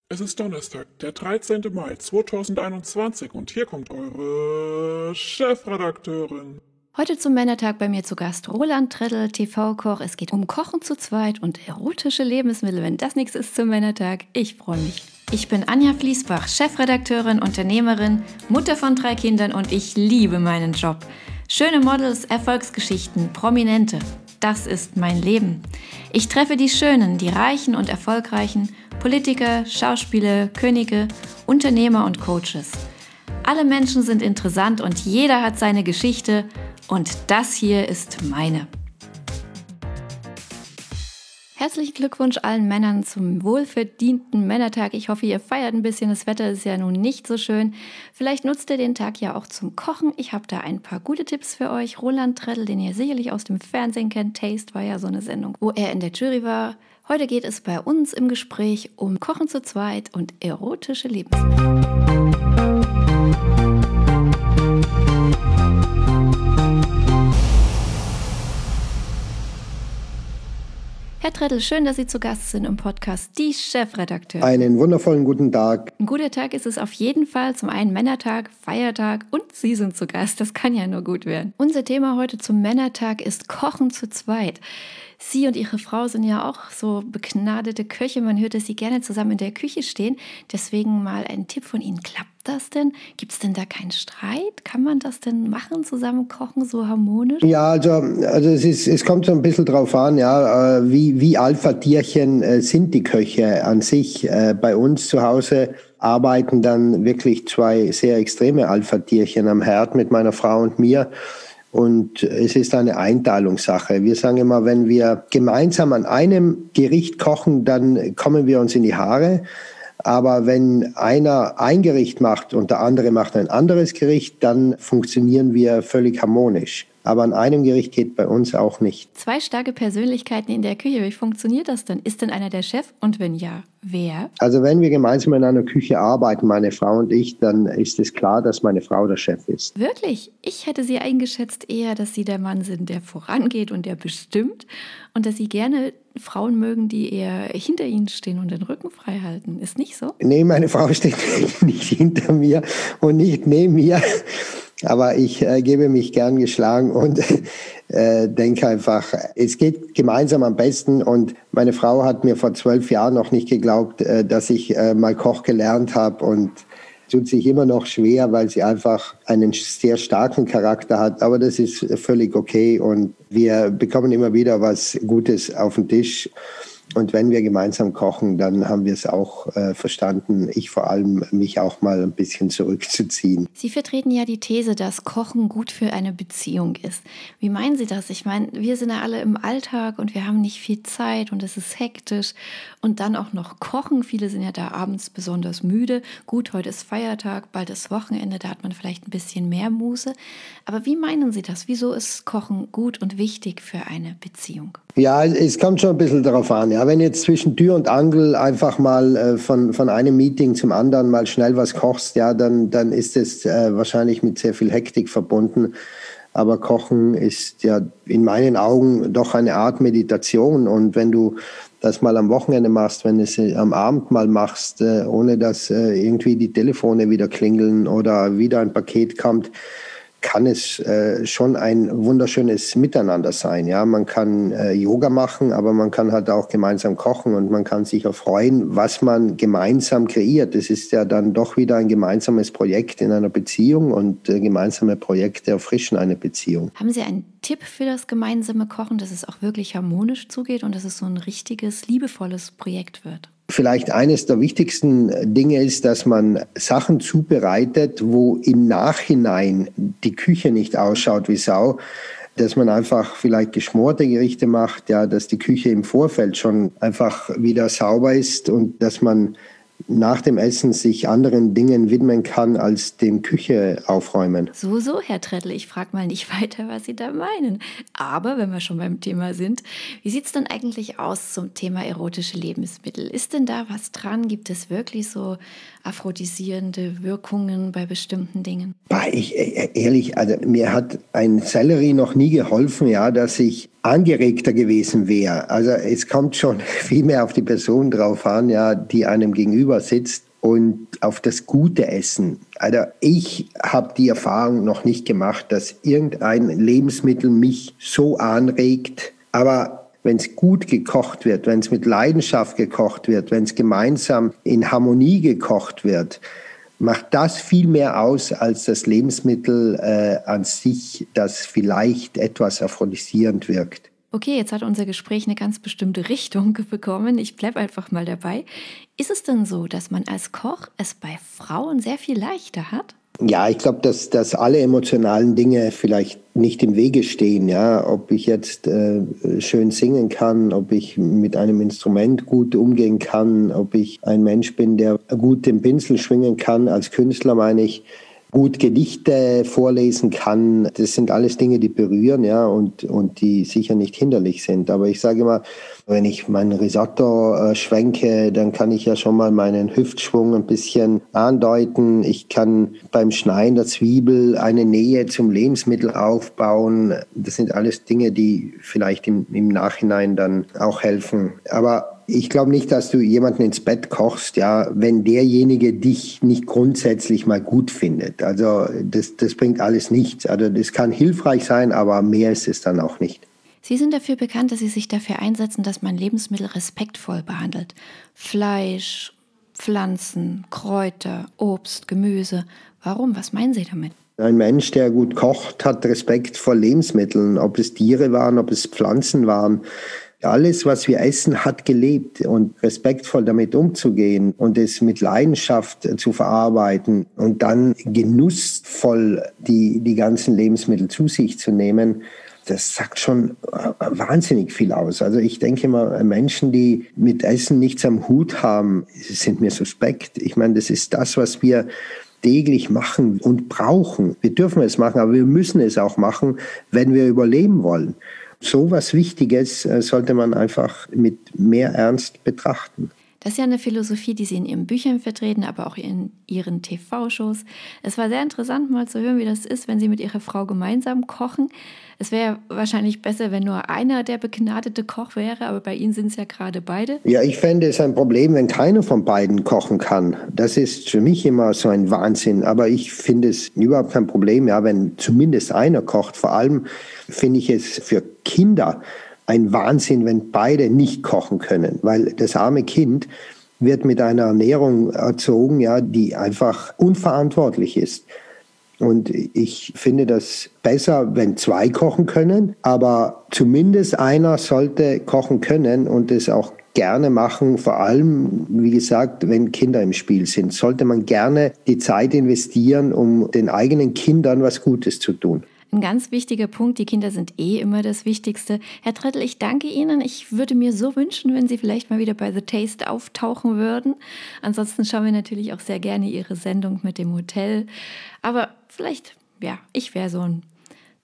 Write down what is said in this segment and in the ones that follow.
Es ist Donnerstag, der 13. Mai 2021 und hier kommt eure Chefredakteurin. Heute zum Männertag bei mir zu Gast Roland Treddl, TV-Koch. Es geht um Kochen zu zweit und erotische Lebensmittel. Wenn das nichts ist zum Männertag, ich freue mich. Ich bin Anja Fließbach, Chefredakteurin, Unternehmerin, Mutter von 3 Kindern und ich liebe meinen Job. Schöne Models, Erfolgsgeschichten, Prominente. Das ist mein Leben. Ich treffe die Schönen, die Reichen und Erfolgreichen, Politiker, Schauspieler, Könige, Unternehmer und Coaches. Alle Menschen sind interessant und jeder hat seine Geschichte und das hier ist meine. Herzlichen Glückwunsch allen Männern zum wohlverdienten Männertag. Ich hoffe, ihr feiert ein bisschen. Das Wetter ist ja nun nicht so schön. Vielleicht nutzt ihr den Tag ja auch zum Kochen. Ich habe da ein paar gute Tipps für euch. Roland Treddl, den ihr sicherlich aus dem Fernsehen kennt. Taste war ja so eine Sendung, wo er in der Jury war. Heute geht es bei uns im Gespräch um Kochen zu zweit und erotische Lebensmittel. Herr Treddl, schön, dass Sie zu Gast sind im Podcast Die Chefredakteure. Einen wundervollen guten Tag. Ein guter Tag ist es auf jeden Fall. Zum einen Männertag, Feiertag und Sie sind zu Gast. Das kann ja nur gut werden. Unser Thema heute zum Männertag ist Kochen zu zweit. Sie und Ihre Frau sind ja auch so begnadete Köche. Man hört, dass Sie gerne zusammen in der Küche stehen. Deswegen mal ein Tipp von Ihnen. Klappt das denn? Gibt es denn da keinen Streit? Kann man das denn machen, zusammen kochen, so harmonisch? Ja, also es kommt so ein bisschen drauf an, ja, wie Alpha-Tierchen sind die Köche an sich. Bei uns zu Hause arbeiten dann wirklich 2 sehr extreme Alpha-Tierchen am Herd mit meiner Frau und mir. Und es ist eine Einteilungssache. Wir sagen immer, wenn wir gemeinsam an einem Gericht kochen, dann kommen wir uns in die Haare. Aber wenn einer ein Gericht macht und der andere macht ein anderes Gericht, dann funktionieren wir völlig harmonisch. Aber an einem Gericht geht bei uns auch nicht. 2 starke Persönlichkeiten in der Küche. Wie funktioniert das denn? Ist denn einer der Chef? Und wenn ja, wer? Also wenn wir gemeinsam in einer Küche arbeiten, meine Frau und ich, dann ist es klar, dass meine Frau der Chef ist. Wirklich? Ich hätte Sie eingeschätzt eher, dass Sie der Mann sind, der vorangeht und der bestimmt. Und dass Sie gerne Frauen mögen, die eher hinter Ihnen stehen und den Rücken frei halten. Ist nicht so? Nee, meine Frau steht nicht hinter mir und nicht neben mir. Aber ich gebe mich gern geschlagen und denke einfach, es geht gemeinsam am besten. Und meine Frau hat mir vor 12 Jahren noch nicht geglaubt, dass ich mal Koch gelernt habe und tut sich immer noch schwer, weil sie einfach einen sehr starken Charakter hat. Aber das ist völlig okay und wir bekommen immer wieder was Gutes auf den Tisch. Und wenn wir gemeinsam kochen, dann haben wir es auch verstanden, ich vor allem, mich auch mal ein bisschen zurückzuziehen. Sie vertreten ja die These, dass Kochen gut für eine Beziehung ist. Wie meinen Sie das? Ich meine, wir sind ja alle im Alltag und wir haben nicht viel Zeit und es ist hektisch. Und dann auch noch kochen. Viele sind ja da abends besonders müde. Gut, heute ist Feiertag, bald ist Wochenende, da hat man vielleicht ein bisschen mehr Muße. Aber wie meinen Sie das? Wieso ist Kochen gut und wichtig für eine Beziehung? Ja, es kommt schon ein bisschen darauf an. Ja, wenn jetzt zwischen Tür und Angel einfach mal von einem Meeting zum anderen mal schnell was kochst, ja, dann ist es wahrscheinlich mit sehr viel Hektik verbunden. Aber Kochen ist ja in meinen Augen doch eine Art Meditation. Und wenn du das mal am Wochenende machst, wenn du es am Abend mal machst, ohne dass irgendwie die Telefone wieder klingeln oder wieder ein Paket kommt, kann es schon ein wunderschönes Miteinander sein. Ja, man kann Yoga machen, aber man kann halt auch gemeinsam kochen und man kann sich erfreuen, was man gemeinsam kreiert. Es ist ja dann doch wieder ein gemeinsames Projekt in einer Beziehung und gemeinsame Projekte erfrischen eine Beziehung. Haben Sie einen Tipp für das gemeinsame Kochen, dass es auch wirklich harmonisch zugeht und dass es so ein richtiges, liebevolles Projekt wird? Vielleicht eines der wichtigsten Dinge ist, dass man Sachen zubereitet, wo im Nachhinein die Küche nicht ausschaut wie Sau, dass man einfach vielleicht geschmorte Gerichte macht, ja, dass die Küche im Vorfeld schon einfach wieder sauber ist und dass man nach dem Essen sich anderen Dingen widmen kann, als dem Küche aufräumen. So, Herr Treddl, ich frage mal nicht weiter, was Sie da meinen. Aber wenn wir schon beim Thema sind, wie sieht es denn eigentlich aus zum Thema erotische Lebensmittel? Ist denn da was dran? Gibt es wirklich so aphrodisierende Wirkungen bei bestimmten Dingen? Ehrlich, also mir hat ein Sellerie noch nie geholfen, ja, dass ich angeregter gewesen wäre. Also es kommt schon viel mehr auf die Person drauf an, ja, die einem gegenüber sitzt und auf das gute Essen. Also ich habe die Erfahrung noch nicht gemacht, dass irgendein Lebensmittel mich so anregt. Aber wenn es gut gekocht wird, wenn es mit Leidenschaft gekocht wird, wenn es gemeinsam in Harmonie gekocht wird, macht das viel mehr aus als das Lebensmittel an sich, das vielleicht etwas aphrodisierend wirkt. Okay, jetzt hat unser Gespräch eine ganz bestimmte Richtung bekommen. Ich bleibe einfach mal dabei. Ist es denn so, dass man als Koch es bei Frauen sehr viel leichter hat? Ja, ich glaube, dass alle emotionalen Dinge vielleicht nicht im Wege stehen. Ja, ob ich jetzt schön singen kann, ob ich mit einem Instrument gut umgehen kann, ob ich ein Mensch bin, der gut den Pinsel schwingen kann, als Künstler meine ich, gut Gedichte vorlesen kann. Das sind alles Dinge, die berühren, ja, und die sicher nicht hinderlich sind. Aber ich sage immer, wenn ich mein Risotto schwenke, dann kann ich ja schon mal meinen Hüftschwung ein bisschen andeuten. Ich kann beim Schneiden der Zwiebel eine Nähe zum Lebensmittel aufbauen. Das sind alles Dinge, die vielleicht im Nachhinein dann auch helfen. Aber ich glaube nicht, dass du jemanden ins Bett kochst, ja, wenn derjenige dich nicht grundsätzlich mal gut findet. Also das bringt alles nichts. Also das kann hilfreich sein, aber mehr ist es dann auch nicht. Sie sind dafür bekannt, dass Sie sich dafür einsetzen, dass man Lebensmittel respektvoll behandelt. Fleisch, Pflanzen, Kräuter, Obst, Gemüse. Warum? Was meinen Sie damit? Ein Mensch, der gut kocht, hat Respekt vor Lebensmitteln, ob es Tiere waren, ob es Pflanzen waren. Alles, was wir essen, hat gelebt, und respektvoll damit umzugehen und es mit Leidenschaft zu verarbeiten und dann genussvoll die ganzen Lebensmittel zu sich zu nehmen, das sagt schon wahnsinnig viel aus. Also ich denke immer, Menschen, die mit Essen nichts am Hut haben, sind mir suspekt. Ich meine, das ist das, was wir täglich machen und brauchen. Wir dürfen es machen, aber wir müssen es auch machen, wenn wir überleben wollen. So was Wichtiges sollte man einfach mit mehr Ernst betrachten. Das ist ja eine Philosophie, die Sie in Ihren Büchern vertreten, aber auch in Ihren TV-Shows. Es war sehr interessant, mal zu hören, wie das ist, wenn Sie mit Ihrer Frau gemeinsam kochen. Es wäre wahrscheinlich besser, wenn nur einer der begnadete Koch wäre, aber bei Ihnen sind es ja gerade beide. Ja, ich fände es ein Problem, wenn keiner von beiden kochen kann. Das ist für mich immer so ein Wahnsinn. Aber ich finde es überhaupt kein Problem, ja, wenn zumindest einer kocht. Vor allem finde ich es für Kinder ein Wahnsinn, wenn beide nicht kochen können, weil das arme Kind wird mit einer Ernährung erzogen, ja, die einfach unverantwortlich ist. Und ich finde das besser, wenn zwei kochen können, aber zumindest einer sollte kochen können und es auch gerne machen. Vor allem, wie gesagt, wenn Kinder im Spiel sind, sollte man gerne die Zeit investieren, um den eigenen Kindern was Gutes zu tun. Ein ganz wichtiger Punkt, die Kinder sind immer das Wichtigste. Herr Trettl, ich danke Ihnen. Ich würde mir so wünschen, wenn Sie vielleicht mal wieder bei The Taste auftauchen würden. Ansonsten schauen wir natürlich auch sehr gerne Ihre Sendung mit dem Hotel. Aber vielleicht, ja, ich wäre so ein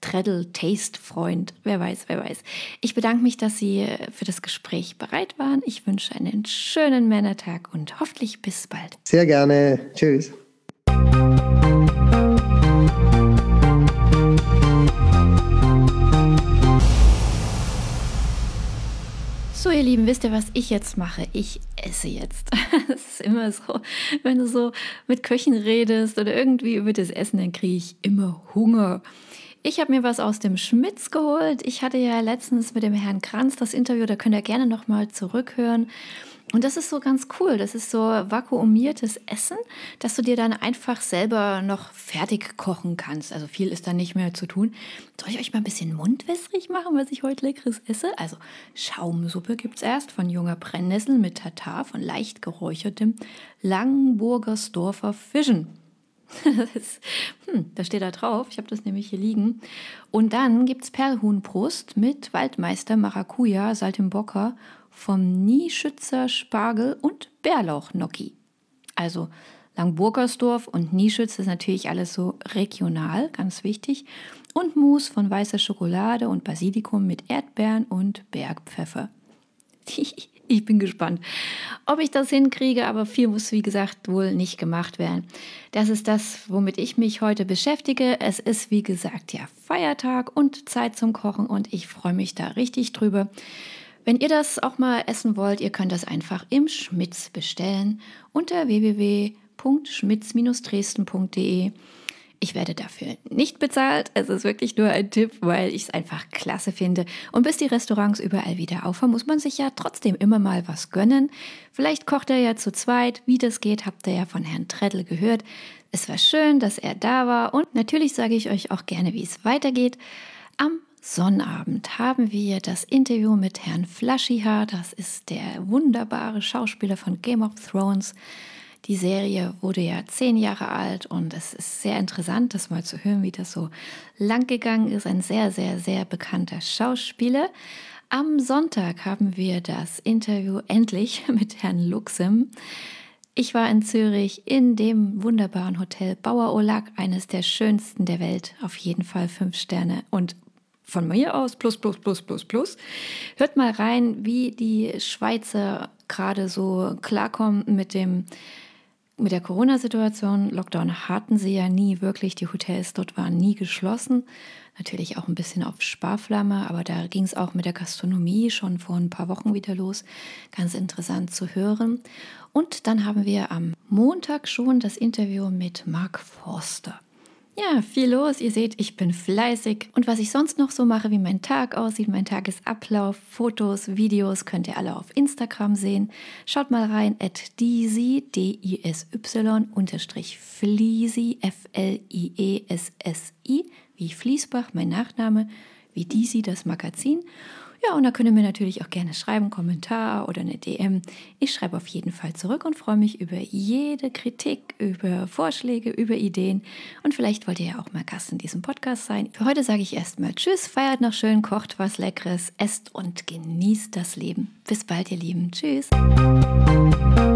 Trettl-Taste-Freund. Wer weiß, wer weiß. Ich bedanke mich, dass Sie für das Gespräch bereit waren. Ich wünsche einen schönen Männertag und hoffentlich bis bald. Sehr gerne. Tschüss. So, ihr Lieben, wisst ihr, was ich jetzt mache? Ich esse jetzt. Das ist immer so, wenn du so mit Köchen redest oder irgendwie über das Essen, dann kriege ich immer Hunger. Ich habe mir was aus dem Schmitz geholt. Ich hatte ja letztens mit dem Herrn Kranz das Interview, da könnt ihr gerne nochmal zurückhören. Und das ist so ganz cool. Das ist so vakuumiertes Essen, dass du dir dann einfach selber noch fertig kochen kannst. Also viel ist da nicht mehr zu tun. Soll ich euch mal ein bisschen mundwässrig machen, was ich heute Leckeres esse? Also Schaumsuppe gibt es erst von junger Brennnessel mit Tatar von leicht geräuchertem Langenburgersdorfer Fischen. Das steht da drauf. Ich habe das nämlich hier liegen. Und dann gibt es Perlhuhnbrust mit Waldmeister Maracuja, Saltimbocca, vom Nieschützer Spargel und Bärlauch-Gnocchi. Also Langburgersdorf und Nieschütz ist natürlich alles so regional, ganz wichtig. Und Mousse von weißer Schokolade und Basilikum mit Erdbeeren und Bergpfeffer. Ich bin gespannt, ob ich das hinkriege, aber viel muss, wie gesagt, wohl nicht gemacht werden. Das ist das, womit ich mich heute beschäftige. Es ist, wie gesagt, ja Feiertag und Zeit zum Kochen und ich freue mich da richtig drüber. Wenn ihr das auch mal essen wollt, ihr könnt das einfach im Schmitz bestellen unter www.schmitz-dresden.de. Ich werde dafür nicht bezahlt. Es ist wirklich nur ein Tipp, weil ich es einfach klasse finde. Und bis die Restaurants überall wieder aufhaben, muss man sich ja trotzdem immer mal was gönnen. Vielleicht kocht er ja zu zweit. Wie das geht, habt ihr ja von Herrn Trettl gehört. Es war schön, dass er da war. Und natürlich sage ich euch auch gerne, wie es weitergeht. Am Sonnabend haben wir das Interview mit Herrn Flaschiha. Das ist der wunderbare Schauspieler von Game of Thrones. Die Serie wurde ja 10 Jahre alt und es ist sehr interessant, das mal zu hören, wie das so lang gegangen ist. Ein sehr, sehr, sehr bekannter Schauspieler. Am Sonntag haben wir das Interview endlich mit Herrn Luxem. Ich war in Zürich in dem wunderbaren Hotel Bauer-Olag, eines der schönsten der Welt, auf jeden Fall 5 Sterne und von mir aus plus. Hört mal rein, wie die Schweizer gerade so klarkommen mit der Corona-Situation. Lockdown hatten sie ja nie wirklich. Die Hotels dort waren nie geschlossen. Natürlich auch ein bisschen auf Sparflamme, aber da ging es auch mit der Gastronomie schon vor ein paar Wochen wieder los. Ganz interessant zu hören. Und dann haben wir am Montag schon das Interview mit Mark Forster. Ja, viel los. Ihr seht, ich bin fleißig. Und was ich sonst noch so mache, wie mein Tag aussieht, mein Tagesablauf, Fotos, Videos, könnt ihr alle auf Instagram sehen. Schaut mal rein, @disy, DISY_Fliesy, FLIESSI, wie Fliesbach, mein Nachname, wie Disy, das Magazin. Ja, und da könnt ihr mir natürlich auch gerne schreiben, Kommentar oder eine DM. Ich schreibe auf jeden Fall zurück und freue mich über jede Kritik, über Vorschläge, über Ideen. Und vielleicht wollt ihr ja auch mal Gast in diesem Podcast sein. Für heute sage ich erstmal Tschüss, feiert noch schön, kocht was Leckeres, esst und genießt das Leben. Bis bald, ihr Lieben. Tschüss.